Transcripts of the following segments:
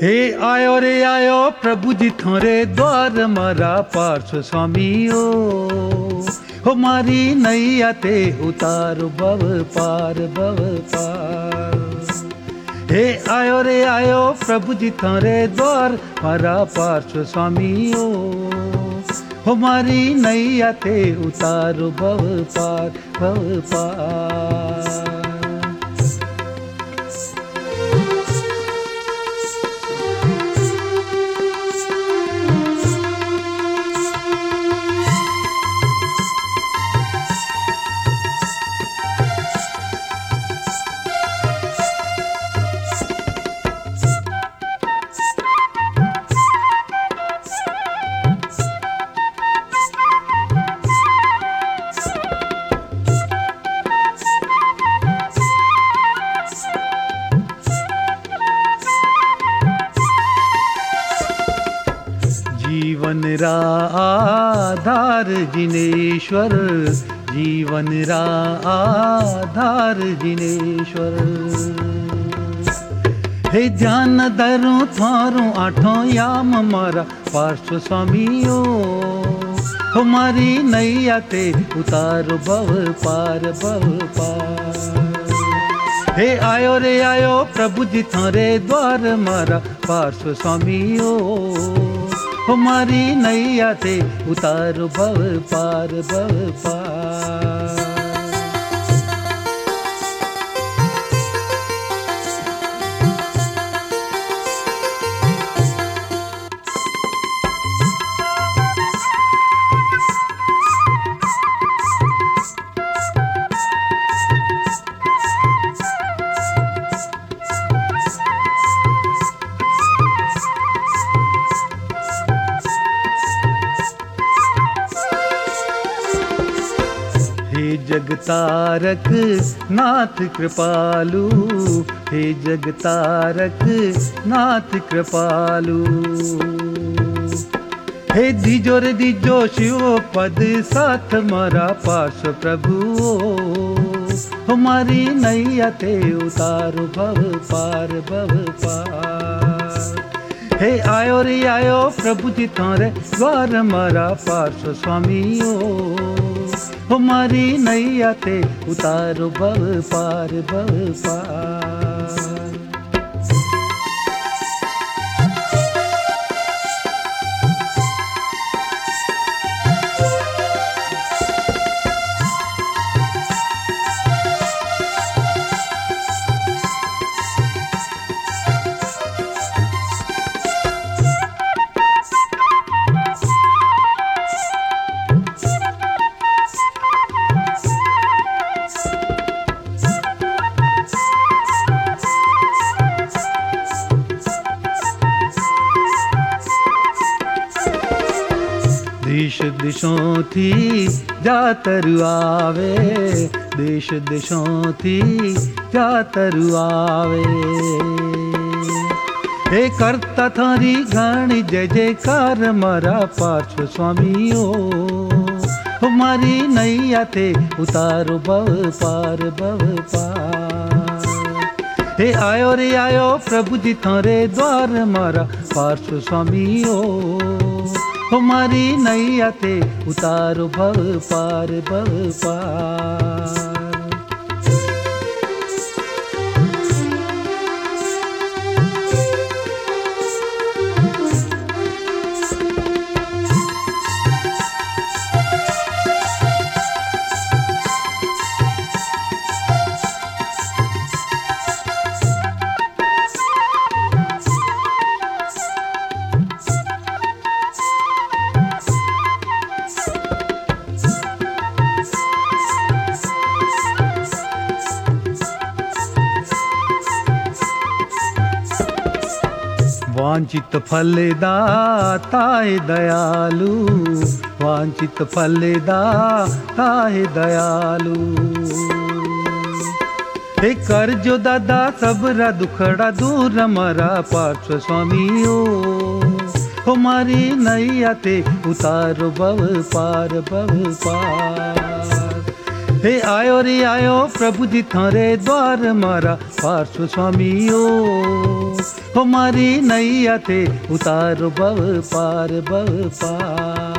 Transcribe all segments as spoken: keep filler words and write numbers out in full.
हे आयो रे आयो प्रभु जी थोरे द्वार मारा पार्श्व स्वामी ओ हो मारी नैया ते उतारो भव पार भव पार। हे आयो रे आयो प्रभु जी थोरे द्वार मारा पार्श्व स्वामी ओ हो मारी नैया ते उतारो भव पार भव पार। जीवन रा आधार जिनेश्वर, जीवन रा आधार जिनेश्वर। हे ध्यान धरूं थारूं आठों याम मारा पार्श्व स्वामी ओ हमारी नैया ते उतारो भव पार भव पार। हे आयो रे आयो प्रभु जी थारे द्वार मारा पार्श्व स्वामी ओ हमारी नैया ते उतारो भव पार भव पार। हे जगतारक नाथ कृपालु, हे जगतारक नाथ कृपालु। हे दीजो रे दीजो शिव पद साथ मारा पार्श्व प्रभु हमारी नैया ते उतारो भव पार भव पार। हे आयो रे आयो प्रभु जी थारे द्वार मारा पार्श्व स्वामी ओ हमारी नैया ते उतारो भव पार भव पार। देश देशों थी जातरु आवे, देश देशों थी जातरु आवे। हे करता थारी घणी जय जयकार मारा पार्श्व स्वामी ओ हमारी नैया ते उतारो भव पार भव पार। हे आयो रे आयो प्रभु जी थारे द्वार मारा पार्श्व स्वामी ओ हमारी नैया ते उतारो भव पार भव पार। वांछित फल दाताए दयालु, वांछित फल दाताए दयालु। हे कर जो दादा सबरा दुखड़ा दूर मारा पार्श्व स्वामी ओ हमारी नैया ते उतारो भव पार भव पार। हे आयो रे आयो प्रभु जी थारे द्वार मारा पार्श्व स्वामी ओ हो मारी नैया ते उतारो भव पार भव पार।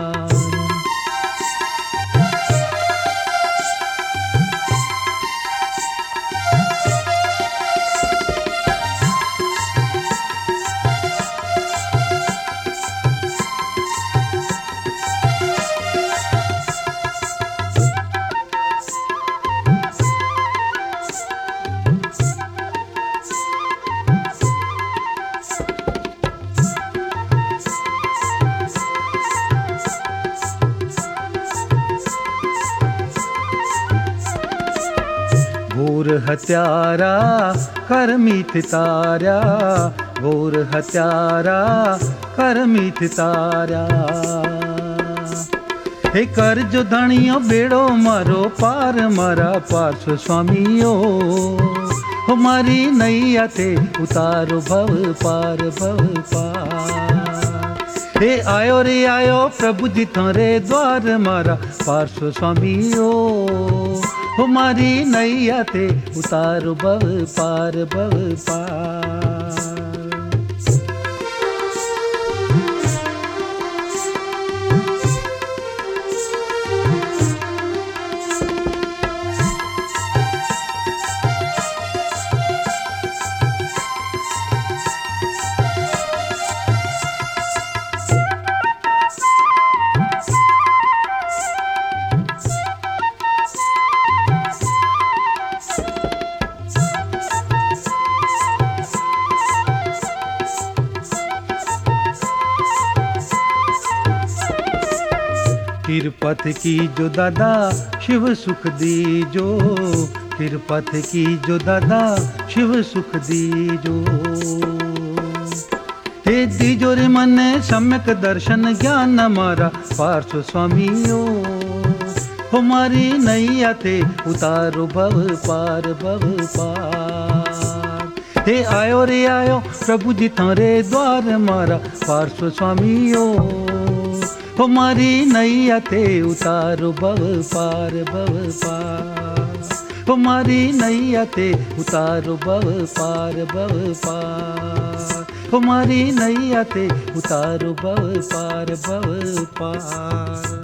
घोर हत्यारा करमित तारा, घोर हत्यारा करमित तारा। हे कर जो धनियो बेड़ो मारो पार मारा पार्श्व स्वामियो हो मारी नैया ते उतारो भव पार भव पार। हे आयो रे आयो प्रभु जी थारे द्वार मारा पार्श्व स्वामियो हो मारी नैया ते उतारो भव पार भव पार। तिरपत की जो दादा शिव सुख दीजो, तिरपत की जो दादा शिव सुख दीजो। हे दीजो रे मन सम्यक दर्शन ज्ञान हमारा पार्श्व स्वामियो हो मारी नैया ते उतारो भव पार भव पार। हे आयो रे आयो प्रभु जी थारे द्वार मारा पार्श्व स्वामियो हो मारी नैया ते उतारो भव पार भव पार। हो मारी नैया ते उतारो भव पार भव पार। हो मारी नैया ते उतारो भव पार भव पार।